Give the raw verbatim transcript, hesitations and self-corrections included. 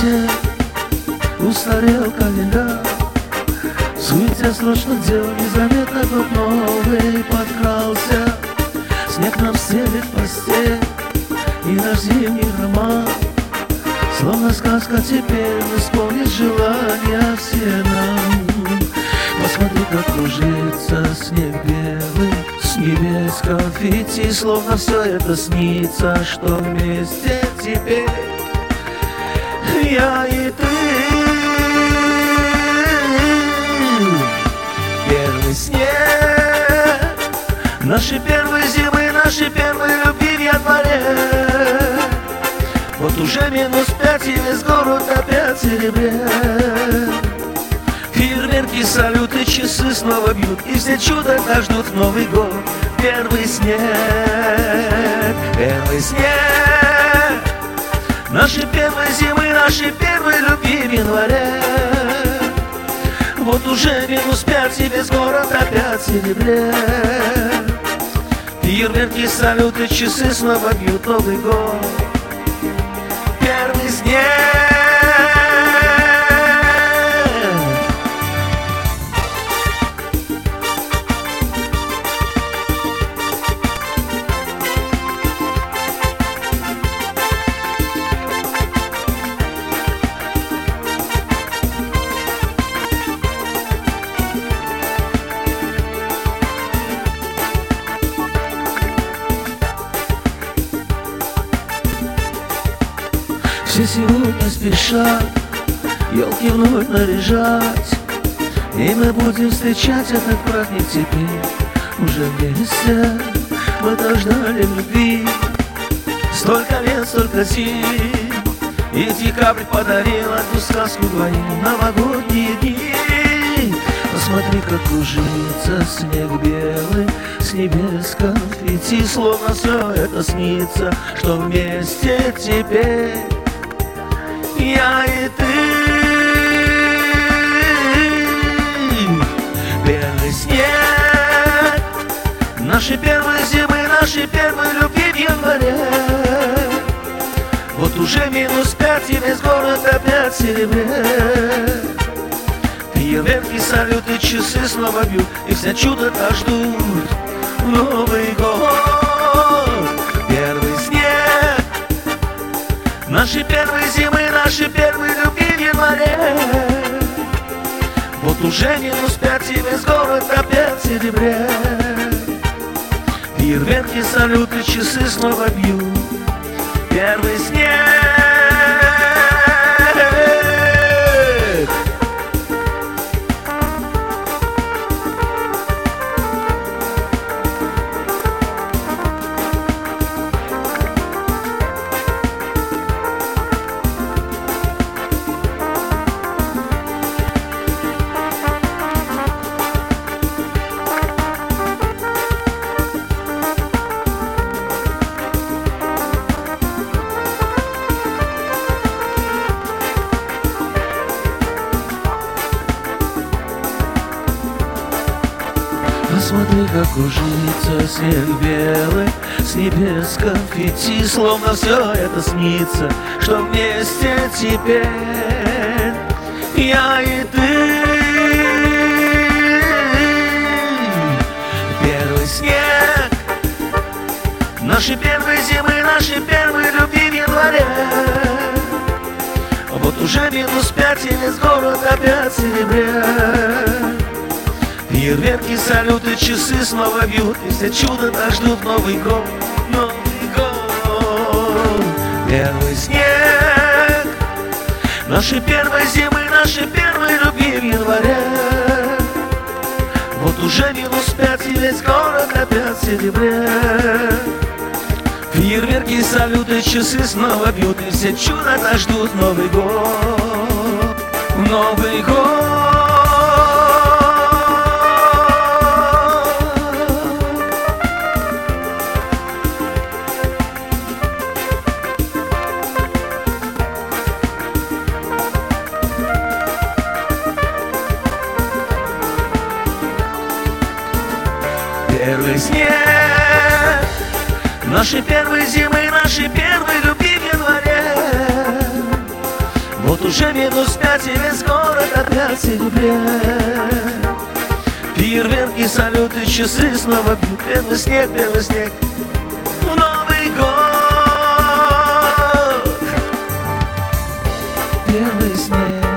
снег, устарел календарь. В суете срочных дел незаметно год новый подкрался. Снег нам стелит постель и наш зимний роман. Словно сказка теперь исполнит желания все нам. Посмотри, как кружится снег белый с небес конфетти. Словно все это снится, что вместе теперь я и ты. Первый снег нашей первой зимы, нашей первой любви в январе. Вот уже минус пять, и весь город опять в серебре. Фейерверки, салюты, часы снова бьют, и все чудо-то ждут Новый год. Первый снег, первый снег нашей первой зимы, нашей первой любви в январе. Вот уже минус пять, и весь город опять в серебре. Фейерверки, салюты, часы снова бьют Новый год. Первый снег. Все сегодня спешат елки вновь наряжать, и мы будем встречать этот праздник теперь уже вместе. Мы так ждали любви столько лет, столько зим, и декабрь подарил эту сказку двоим новогодние дни. Посмотри, как кружится снег белый с небес конфетти. Словно все это снится, что вместе теперь я и ты. Первый снег нашей первой зимы, нашей первой любви в январе. Вот уже минус пять, и весь город опять в серебре. Фейерверки, салюты, часы снова бьют, и все чудо-то ждут Новый год. Первый снег нашей первой зимы, нашей первой любви в январе. Вот уже минус пять, и весь город опять в серебре. Фейерверки, салюты, часы снова бьют. Первый снег. Посмотри, как кружится снег белый с небес конфетти. Словно все это снится, что вместе теперь я и ты. Первый снег нашей первой зимы, нашей первой любви в январе. Вот уже минус пять, и весь город опять в серебре. Фейерверки, салюты, часы снова бьют, и все чудо-то ждут Новый год, Новый год. Первый снег нашей первой зимы, нашей первой любви в январе. Вот уже минус пять, и весь город опять в серебре. Фейерверки, салюты, часы снова бьют, и все чудо-то ждут Новый год, Новый год. Первый снег нашей первой зимы, нашей первой любви в январе. Вот Уже минус пять, и весь город опять в серебре. Фейерверки, салюты, часы снова бьют. Первый снег, первый снег в Новый год. Первый снег.